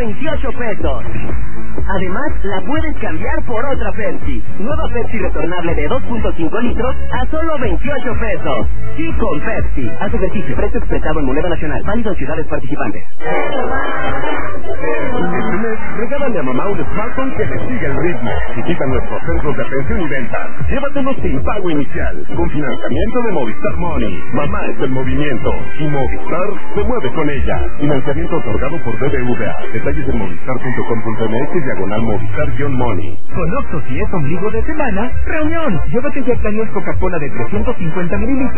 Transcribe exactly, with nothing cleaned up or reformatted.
veintiocho pesos. Además, la puedes cambiar por otra Pepsi. Nueva Pepsi retornable de dos punto cinco litros a solo veintiocho pesos. Sí con Pepsi. Haz ejercicio. Precio expresado en moneda nacional. Válido en ciudades participantes. Este mes, regálale a mamá un smartphone que le siga el ritmo. Visita nuestros centros de atención y venta. Llévatelos sin pago inicial. Con financiamiento de Movistar Money. Mamá es el movimiento. Y Movistar se mueve con ella. Financiamiento otorgado por B B V A. Detalles en movistar punto com punto m x diagonal Movistar-Money. Con Oxxo, si es ombligo de semana, reunión. Llévate Jack Daniel's Coca-Cola de trescientos cincuenta mililitros